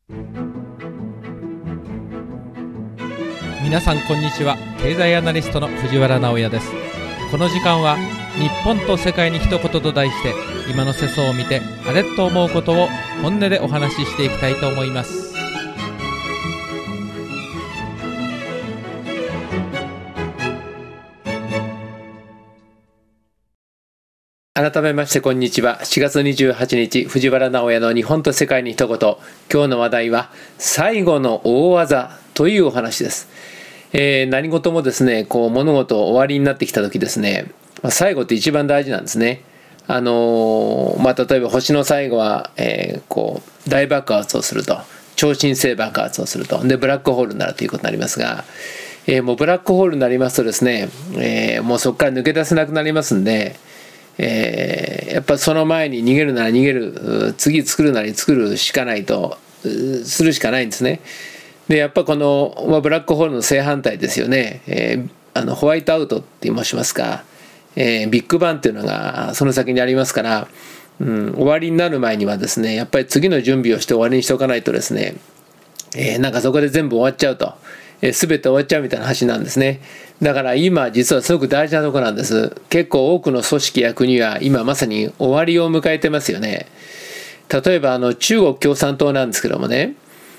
皆さんこんにちは。経済アナリストの藤原直也です。この時間は日本と世界に一言と題して、今の世相を見てあれっと思うことを本音でお話ししていきたいと思います。 改めましてこんにちは。4月28日藤原直也の日本と世界に一言。今日の話題は最後の大技というお話です。何事もですね、物事終わりになってきた時ですね、最後って一番大事なんですね。例えば星の最後は、大爆発をすると、超新星爆発をすると、でブラックホールになるということになりますが、もうブラックホールになりますとですね、もうそこから抜け出せなくなりますんで、やっぱその前に逃げるなら逃げる、次作るなら作るしかないと、するしかないんですね。でやっぱこの、ブラックホールの正反対ですよね。ホワイトアウトって申しますか、ビッグバンっていうのがその先にありますから、終わりになる前にはですね、やっぱり次の準備をして終わりにしておかないとですね、なんかそこで全部終わっちゃうと、全て終わっちゃうみたいな話なんですね。だから今実はすごく大事なところなんです。結構多くの組織や国は今まさに終わりを迎えてますよね。例えば中国共産党なんですけどもね、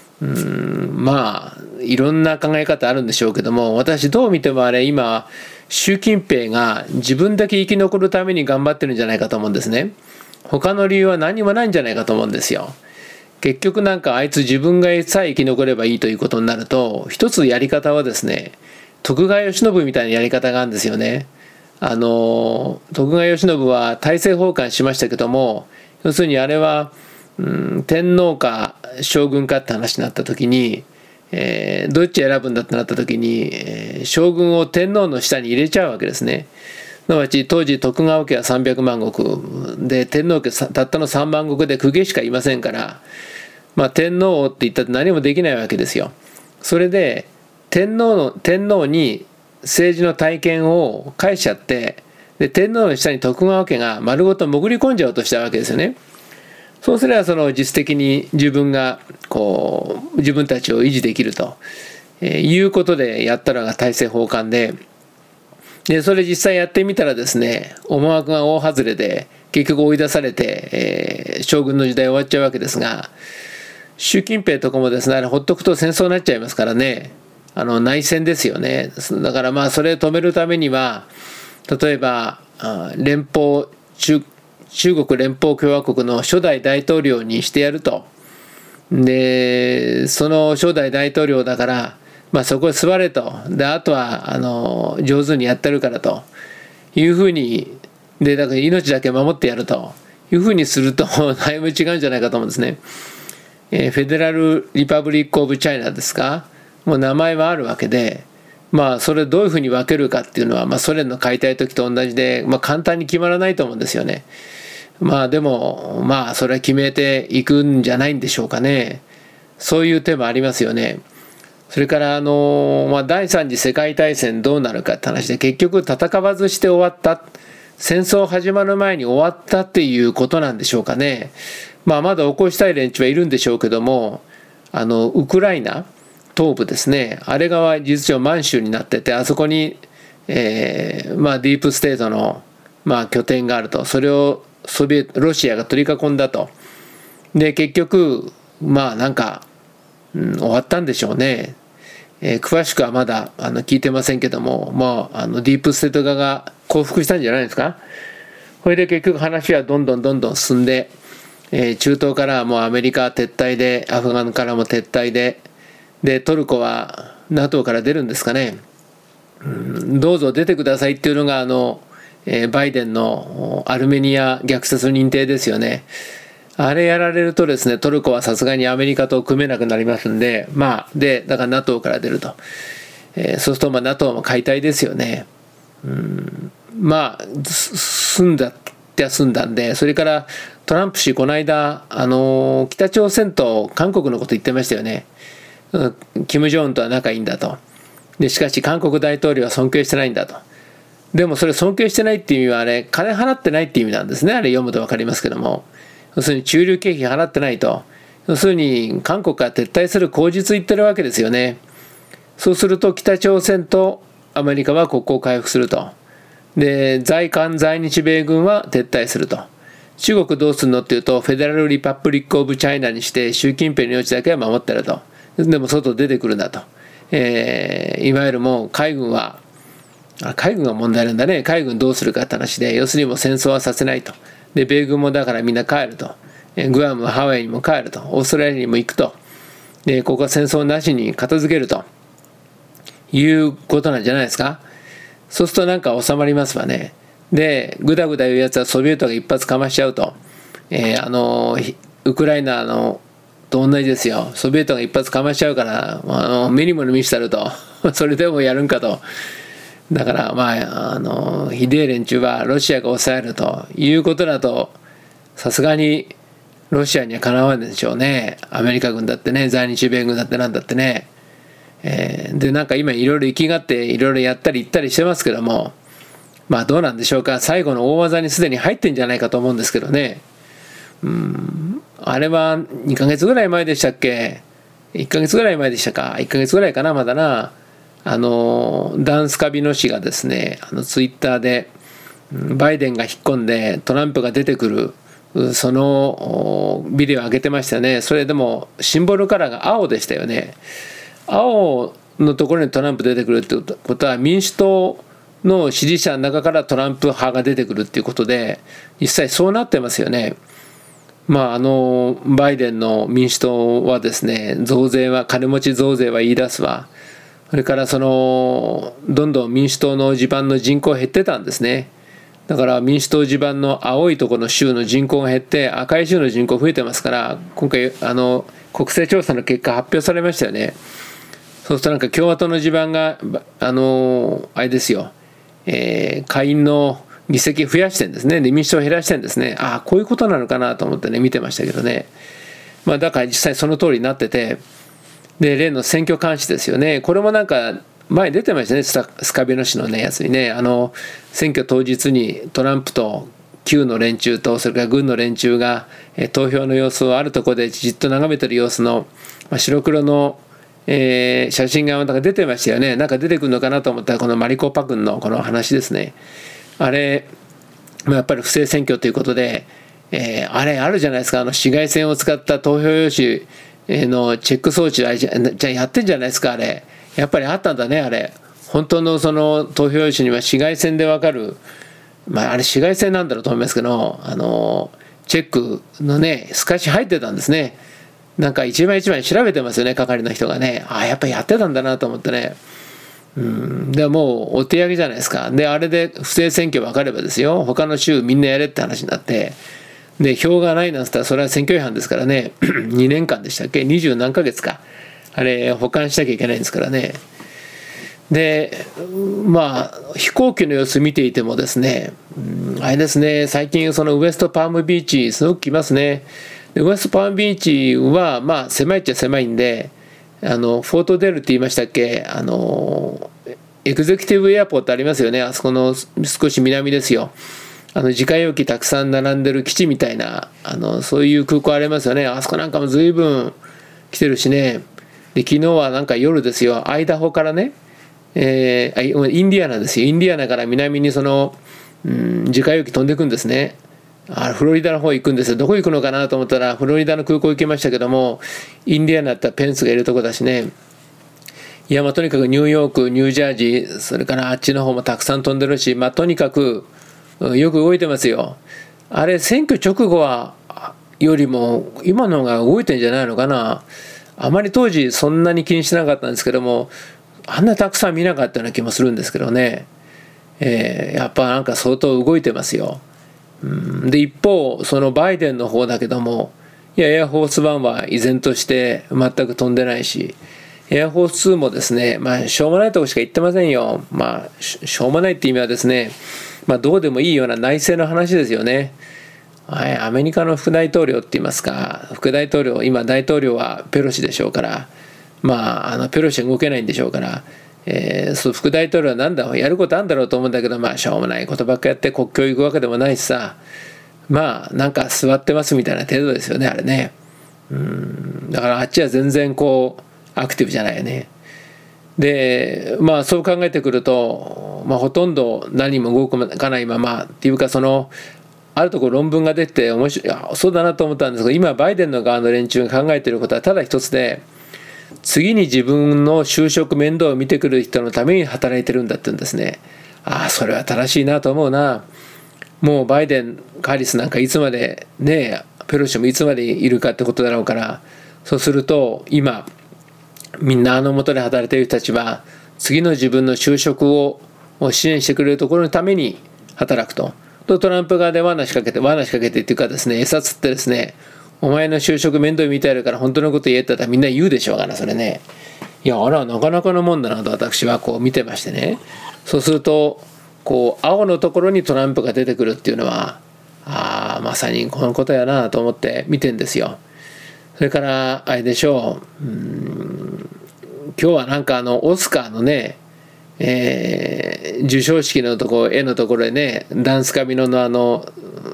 いろんな考え方あるんでしょうけども、私どう見ても今習近平が自分だけ生き残るために頑張ってるんじゃないかと思うんですね。他の理由は何もないんじゃないかと思うんですよ。結局なんかあいつ自分がさえ生き残ればいいということになると、一つやり方はですね、徳川慶喜みたいなやり方があるんですよね。徳川慶喜は大政奉還しましたけども、要するにあれは天皇か将軍かって話になった時に、どっち選ぶんだってなった時に、将軍を天皇の下に入れちゃうわけですね。すなわち当時徳川家は300万石で、天皇家たったの3万石で公家しかいませんから、天皇って言ったって何もできないわけですよ。それで天皇に政治の体験を返しちゃって、で天皇の下に徳川家が丸ごと潜り込んじゃおうとしたわけですよね。そうすれば実質的に自分が自分たちを維持できるということでやったのが大政奉還で、それ実際やってみたらですね、思惑が大外れで結局追い出されて、将軍の時代終わっちゃうわけですが、習近平とかもですね、ほっとくと戦争になっちゃいますからね、内戦ですよね。だからそれを止めるためには、例えば中国連邦共和国の初代大統領にしてやると。でその初代大統領だから、そこへ座れと。であとは上手にやってるからというふうに、でだから命だけ守ってやるというふうにするとだいぶ違うんじゃないかと思うんですね。フェデラルリパブリックオブチャイナですか、もう名前はあるわけで、それどういうふうに分けるかっていうのは、ソ連の解体時と同じで、簡単に決まらないと思うんですよね。でもそれは決めていくんじゃないんでしょうかね。そういう手もありますよね。それから第三次世界大戦どうなるかって話で、結局戦わずして終わった、戦争始まる前に終わったっていうことなんでしょうかね。まだ起こしたい連中はいるんでしょうけども、ウクライナ東部ですね、あれが事実上満州になってて、あそこに、ディープステートの、拠点があると。それをロシアが取り囲んだと。で結局終わったんでしょうね。詳しくはまだ聞いてませんけども、ディープステート側が降伏したんじゃないですか。これで結局話はどんどん進んで、中東からはもうアメリカ撤退で、アフガンからも撤退でトルコは NATO から出るんですかね。どうぞ出てくださいっていうのがバイデンのアルメニア虐殺認定ですよね。あれやられるとですね、トルコはさすがにアメリカと組めなくなりますんで、だから NATO から出ると。そうするとNATO も解体ですよね。済んだって済んだんで、それからトランプ氏この間北朝鮮と韓国のこと言ってましたよね。キム・ジョンウンとは仲いいんだと。でしかし韓国大統領は尊敬してないんだと。でもそれ尊敬してないっていう意味は金払ってないっていう意味なんですね。あれ読むと分かりますけども、要するに駐留経費払ってないと要するに韓国から撤退する口実言ってるわけですよね。そうすると北朝鮮とアメリカは国交を回復すると。で、在韓在日米軍は撤退すると。中国どうするのっていうと、フェデラルリパブリックオブチャイナにして習近平の命だけは守ってると。でも外出てくるんだと。いわゆるもう海軍が問題なんだね。海軍どうするかって話で、要するにもう戦争はさせないと。で、米軍もだからみんな帰ると。グアム、ハワイにも帰ると。オーストラリアにも行くと。で、ここは戦争なしに片付けるということなんじゃないですか。そうするとなんか収まりますわね。で、ぐだぐだ言うやつはソビエトが一発かましちゃうと。ウクライナと同じですよ。ソビエトが一発かましちゃうから、目にも見したると。それでもやるんかと。だからひでえ連中はロシアが抑えるということだと、さすがにロシアにはかなわんでしょうね。アメリカ軍だってね、在日米軍だってなんだってね。で、なんか今いろいろ行きがっていろいろやったり言ったりしてますけども、まあどうなんでしょうか。最後の大技にすでに入ってんじゃないかと思うんですけどね。あれは2ヶ月ぐらい前でしたっけ。1ヶ月ぐらい前でしたか。1ヶ月ぐらいかな、まだな。ダンスカビノ氏がですね、ツイッターでバイデンが引っ込んでトランプが出てくるそのビデオを上げてましたよね。それでもシンボルカラーが青でしたよね。青のところにトランプ出てくるってことは、民主党の支持者の中からトランプ派が出てくるっていうことで、実際そうなってますよね。バイデンの民主党はですね、金持ち増税は言い出すわ。それからどんどん民主党の地盤の人口減ってたんですね。だから民主党地盤の青いところの州の人口が減って赤い州の人口増えてますから、今回国勢調査の結果発表されましたよね。そうするとなんか共和党の地盤があれですよ、下院の議席増やしてんですね。で、民主党を減らしてんですね。ああ、こういうことなのかなと思ってね、見てましたけどね。だから実際その通りになってて、で、例の選挙監視ですよね。これもなんか前出てましたね、スカビノ氏のね、やつにね。選挙当日にトランプと旧の連中と、それから軍の連中が投票の様子をあるところでじっと眺めてる様子の、白黒の写真がなんか出てましたよね。なんか出てくるのかなと思ったら、このマリコパ君のこの話ですね。あれ、やっぱり不正選挙ということで、あれあるじゃないですか。紫外線を使った投票用紙のチェック装置、じゃあやってんじゃないですか。あれやっぱりあったんだね。あれ本当のその投票用紙には紫外線で分かる、あれ紫外線なんだろうと思いますけど、チェックのね透かし入ってたんですね。なんか一枚一枚調べてますよね、係の人がね。やっぱりやってたんだなと思ってね。でもうお手上げじゃないですか。で、あれで不正選挙分かればですよ、他の州みんなやれって話になって、で、票がないなんて言ったらそれは選挙違反ですからね。2年間でしたっけ、20何ヶ月か、あれ保管しなきゃいけないんですからね。で、飛行機の様子見ていてもですね、あれですね、最近そのウエストパームビーチすごく来ますね。で、ウエストパームビーチは狭いっちゃ狭いんで、フォートデルって言いましたっけ、エグゼクティブエアポートありますよね。あそこの少し南ですよ。自家用機たくさん並んでる基地みたいな、そういう空港ありますよね。あそこなんかも随分来てるしね。で、昨日はなんか夜ですよ、アイダホからね、インディアナですよ。インディアナから南に自家用機飛んでいくんですね。フロリダの方行くんですよ。どこ行くのかなと思ったらフロリダの空港行きましたけども、インディアナだったらペンスがいるとこだしね。いや、とにかくニューヨーク、ニュージャージー、それからあっちの方もたくさん飛んでるし、とにかくよく動いてますよ。あれ、選挙直後よりも今の方が動いてんじゃないのかな。あまり当時そんなに気にしなかったんですけども、あんなたくさん見なかったような気もするんですけどね。やっぱなんか相当動いてますよ。で、一方そのバイデンの方だけども、エアフォース1は依然として全く飛んでないし、エアフォース2もですね、しょうもないとこしか行ってませんよ。しょうもないって意味はですね、どうでもいいような内政の話ですよね。アメリカの副大統領って言いますか、副大統領、今大統領はペロシでしょうから、ペロシは動けないんでしょうから、副大統領はなんだやることあるんだろうと思うんだけど、しょうもないことばっかやって国境行くわけでもないしさ、なんか座ってますみたいな程度ですよね、あれね。 だからあっちは全然こうアクティブじゃないよね。でそう考えてくると、ほとんど何も動かないままっていうか、あるところ論文が出て面白い、そうだなと思ったんですが、今バイデンの側の連中が考えていることはただ一つで、次に自分の就職面倒を見てくる人のために働いてるんだって言うんですね。それは正しいなと思うな。もうバイデン、ハリスなんかいつまでね、ペロシもいつまでいるかってことだろうから、そうすると今みんな元で働いている人たちは次の自分の就職を支援してくれるところのために働くと。トランプ側で罠仕掛けてっていうかですね、餌つってですね、お前の就職面倒見てやるから本当のこと言えって言ったらみんな言うでしょうから、それね。いや、なかなかのもんだなと私はこう見てましてね。そうするとこう青のところにトランプが出てくるっていうのは、まさにこのことやなと思って見てんですよ。それからあれでしょう、今日はなんかオスカーのね、授賞式のところ絵のところでね、ダンスカミノの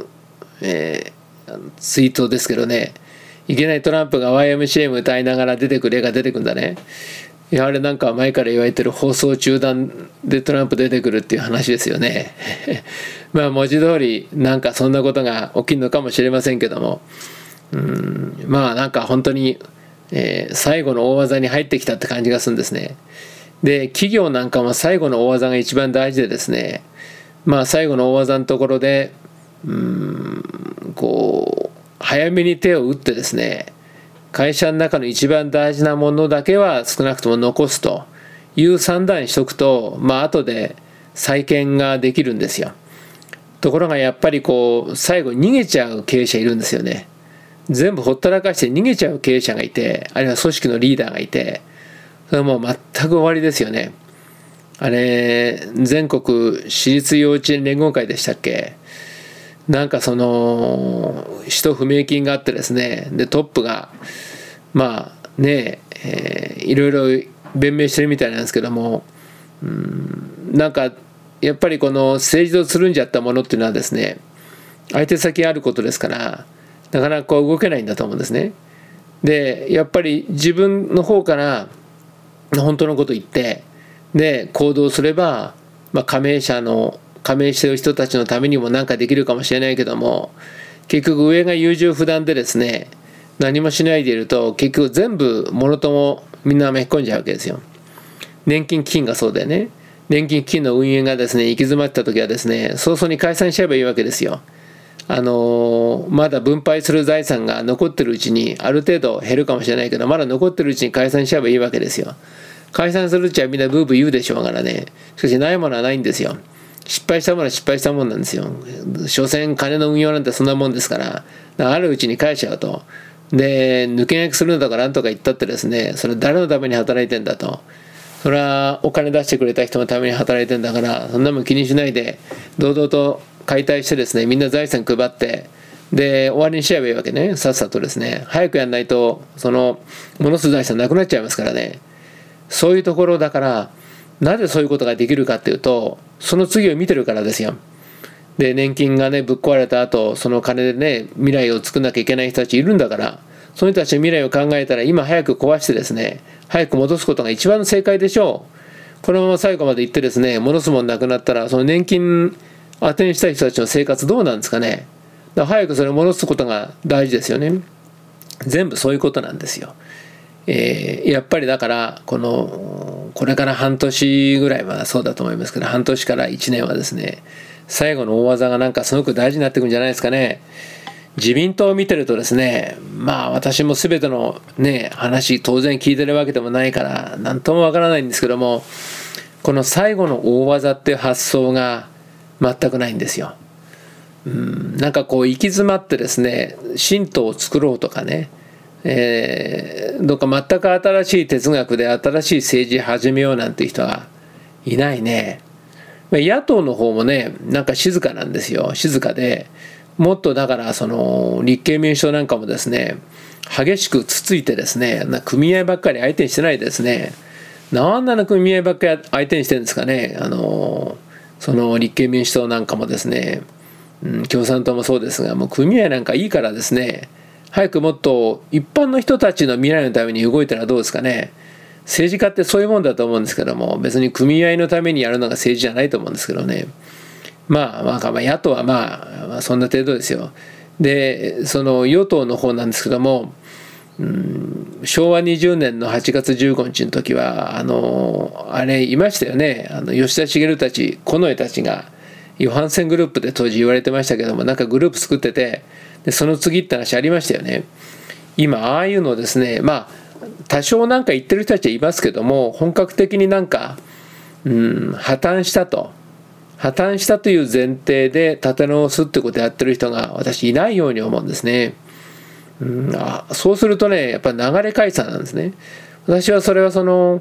ツイートですけどね、いきなりトランプが YMCA 歌いながら出てくる絵が出てくるんだね。いや、あれなんか前から言われてる放送中断でトランプ出てくるっていう話ですよね。文字通りなんかそんなことが起きるのかもしれませんけども、なんか本当に、最後の大技に入ってきたって感じがするんですね。で、企業なんかも最後の大技が一番大事でですね、最後の大技のところでこう早めに手を打ってですね、会社の中の一番大事なものだけは少なくとも残すという算段にしとくと、後で再建ができるんですよ。ところがやっぱりこう最後逃げちゃう経営者いるんですよね。全部ほったらかして逃げちゃう経営者がいて、あるいは組織のリーダーがいて、それはもう全く終わりですよね。あれ、全国私立幼稚園連合会でしたっけ、なんか使途不明金があってですね、でトップがいろいろ弁明してるみたいなんですけども、なんかやっぱりこの政治とつるんじゃったものっていうのはですね、相手先があることですからなかなかこう動けないんだと思うんですね。でやっぱり自分の方から本当のことを言ってで行動すれば、加盟している人たちのためにも何かできるかもしれないけども、結局上が優柔不断でですね、何もしないでいると結局全部ものともみんな巻き込んじゃうわけですよ。年金基金がそうでね、年金基金の運営がですね行き詰まった時はですね、早々に解散しちゃえばいいわけですよ。まだ分配する財産が残ってるうちにある程度減るかもしれないけど、まだ残ってるうちに解散しちゃえばいいわけですよ。解散するうちはみんなブーブー言うでしょうからね。しかしないものはないんですよ。失敗したものは失敗したもんなんですよ。所詮金の運用なんてそんなもんですから、あるうちに返しちゃうと。で抜け駆けするのとかなんとか言ったってですね、それ誰のために働いてんだと。それはお金出してくれた人のために働いてんだから、そんなもん気にしないで堂々と解体してですね、みんな財産配ってで終わりにしちゃえばいいわけね。さっさとですね、早くやんないと戻す財産なくなっちゃいますからね。そういうところだから、なぜそういうことができるかっていうと、その次を見てるからですよ。で年金がねぶっ壊れた後、その金でね未来を作んなきゃいけない人たちいるんだから、その人たちの未来を考えたら今早く壊してですね、早く戻すことが一番正解でしょう。このまま最後まで行ってですね、戻すもんなくなったらその年金当てにしたい人たちの生活どうなんですかね。だから早くそれを戻すことが大事ですよね。全部そういうことなんですよ。やっぱりだからこれから半年ぐらいはそうだと思いますけど、半年から1年はですね、最後の大技がなんかすごく大事になってくるんじゃないですかね。自民党を見てるとですね、私も全てのね話当然聞いてるわけでもないから何ともわからないんですけども、この最後の大技っていう発想が全くないんですよ。なんかこう行き詰まってですね、新党を作ろうとかね、どっか全く新しい哲学で新しい政治始めようなんて人はいないね。野党の方もねなんか静かなんですよ。静かで、もっとだから立憲民主党なんかもですね、激しくつついてですね、組合ばっかり相手にしてないですね。なんなの組合ばっかり相手にしてるんですかね。立憲民主党なんかもですね、共産党もそうですが、もう組合なんかいいからですね、 早くもっと一般の人たちの未来のために動いたらどうですかね。政治家ってそういうもんだと思うんですけども、別に組合のためにやるのが政治じゃないと思うんですけどね。野党はそんな程度ですよ。で、その与党の方なんですけども、昭和20年の8月15日の時はあれいましたよね。吉田茂たち近衛たちがヨハンセングループで当時言われてましたけども、なんかグループ作ってて、でその次って話ありましたよね。今ああいうのですね、多少なんか言ってる人たちはいますけども、本格的になんか破綻したという前提で立て直すってことをやってる人が私いないように思うんですね。そうするとね、やっぱり流れ解散なんですね。私はそれはその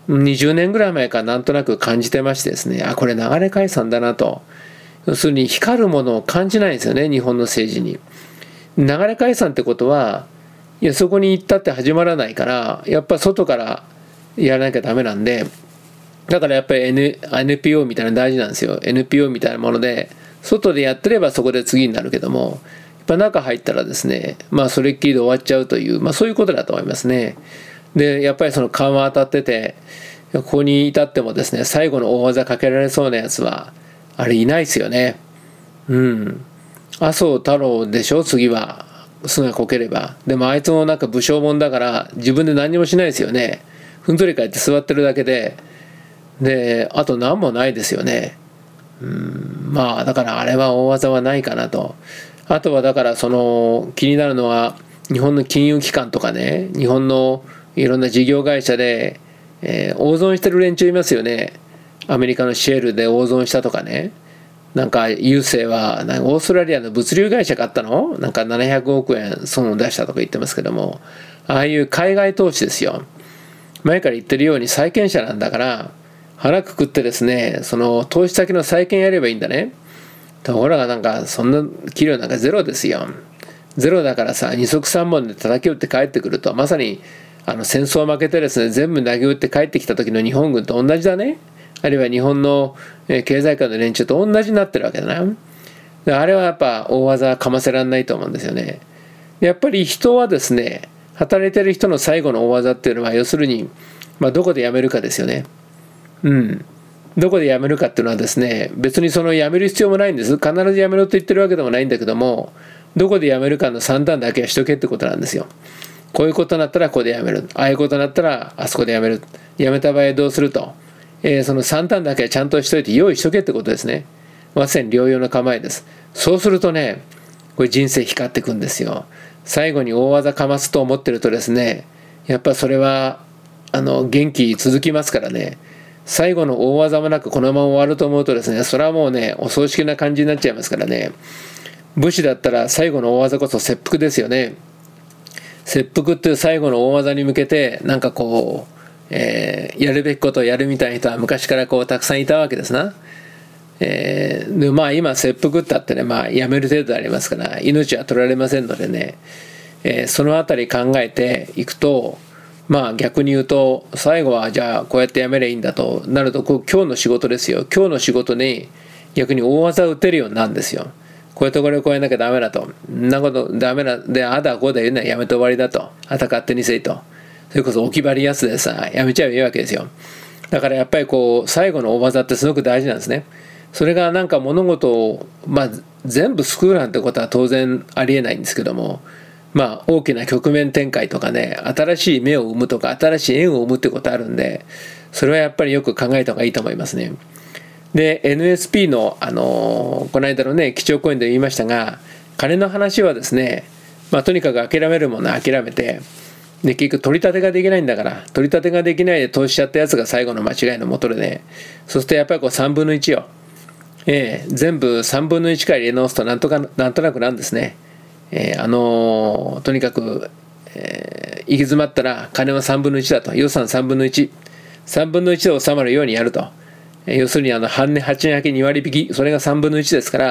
20年ぐらい前からなんとなく感じてましてですね、これ流れ解散だなと。要するに光るものを感じないんですよね、日本の政治に。流れ解散ってことは、いやそこに行ったって始まらないから、やっぱ外からやらなきゃダメなんで、だからやっぱり、NPO みたいなの大事なんですよ。NPO みたいなもので外でやってればそこで次になるけども、やっぱ中入ったらですね、それっきりで終わっちゃうという、そういうことだと思いますね。でやっぱりその緩和当たってて、ここに至ってもですね、最後の大技かけられそうなやつはあれいないですよね。麻生太郎でしょ、次は菅こければ。でもあいつもなんか武将もんだから自分で何もしないですよね。ふんぞり返って座ってるだけで、あと何もないですよね。だからあれは大技はないかなと。あとはだからその気になるのは、日本の金融機関とかね、日本のいろんな事業会社で、大損してる連中いますよね。アメリカのシェールで大損したとかね。なんか郵政はオーストラリアの物流会社買ったのなんか700億円損を出したとか言ってますけども、ああいう海外投資ですよ。前から言ってるように債権者なんだから腹くくってですね、その投資先の債権やればいいんだね。ところがなんかそんな器量なんかゼロですよ。ゼロだからさ、二足三本で叩き打って帰ってくると、まさに戦争を負けてですね、全部投げ打って帰ってきた時の日本軍と同じだね。あるいは日本の経済界の連中と同じになってるわけだな。あれはやっぱ大技かませらんないと思うんですよね。やっぱり人はですね、働いてる人の最後の大技っていうのは、要するに、どこで辞めるかですよね。どこで辞めるかっていうのはですね、別にその辞める必要もないんです。必ず辞めろと言ってるわけでもないんだけども、どこで辞めるかの算段だけはしとけってことなんですよ。こういうことになったらここで辞める。ああいうことになったらあそこで辞める。辞めた場合どうすると。その算段だけはちゃんとしといて用意しとけってことですね。まさに療養の構えです。そうするとね、これ人生光ってくんですよ。最後に大技かますと思ってるとですね、やっぱそれは元気続きますからね。最後の大技もなくこのまま終わると思うとですね、それはもうね、お葬式な感じになっちゃいますからね。武士だったら最後の大技こそ切腹ですよね。切腹っていう最後の大技に向けてなんかこう、やるべきことをやるみたいな人は昔からこうたくさんいたわけですな。で今切腹ってあってね、やめる程度でありますから命は取られませんのでね、そのあたり考えていくと、逆に言うと最後はじゃあこうやってやめりゃいいんだとなると、今日の仕事ですよ。今日の仕事に逆に大技を打てるようになるんですよ。こういうところをこうやんなきゃダメだと。んなことダメだ。で、あだこうだ言うのはやめて終わりだと。あた勝手にせいと。それこそ置き張りやすでさ、やめちゃえばいいわけですよ。だからやっぱりこう、最後の大技ってすごく大事なんですね。それがなんか物事を、全部救うなんてことは当然ありえないんですけども、大きな局面展開とかね、新しい芽を生むとか、新しい縁を生むってことあるんで、それはやっぱりよく考えた方がいいと思いますね。で NSP の、この間のね基調講演で言いましたが、金の話はですね、とにかく諦めるものは諦めて、で結局取り立てができないんだから、取り立てができないで投資しちゃったやつが最後の間違いのもとでね、そうするとやっぱりこう3分の1よ、全部3分の1から入れ直すとなんとなくなんですね。とにかく、行き詰まったら金は3分の1だと、予算3分の13分の1で収まるようにやると。要するに半値8値分け2割引き、それが3分の1ですから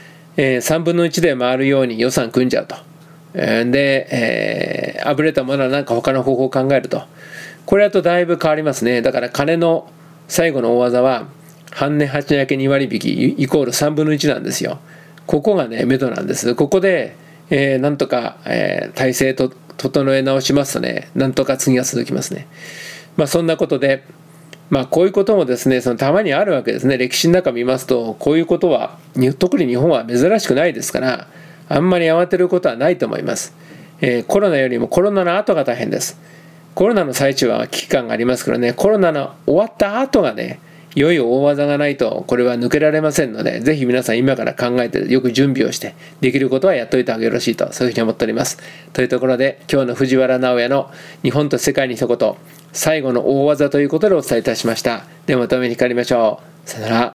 、3分の1で回るように予算組んじゃうと。で、あぶれたものはなんか他の方法を考えると。これだとだいぶ変わりますね。だから金の最後の大技は半値8値分け2割引きイコール3分の1なんですよ。ここがね目処なんです。ここでなんとか、体制と整え直しますとね、なんとか次が続きますね。そんなことで、こういうこともですね、たまにあるわけですね。歴史の中見ますと、こういうことは特に日本は珍しくないですから、あんまり慌てることはないと思います。コロナよりもコロナの後が大変です。コロナの最中は危機感がありますからね、コロナの終わった後がね、いよいよ大技がないとこれは抜けられませんので、ぜひ皆さん今から考えてよく準備をしてできることはやっておいてあげるよろしいと、そういうふうに思っております。というところで、今日の藤原直哉の日本と世界に一言、最後の大技ということでお伝えいたしました。ではまたお目にかかりましょう。さよなら。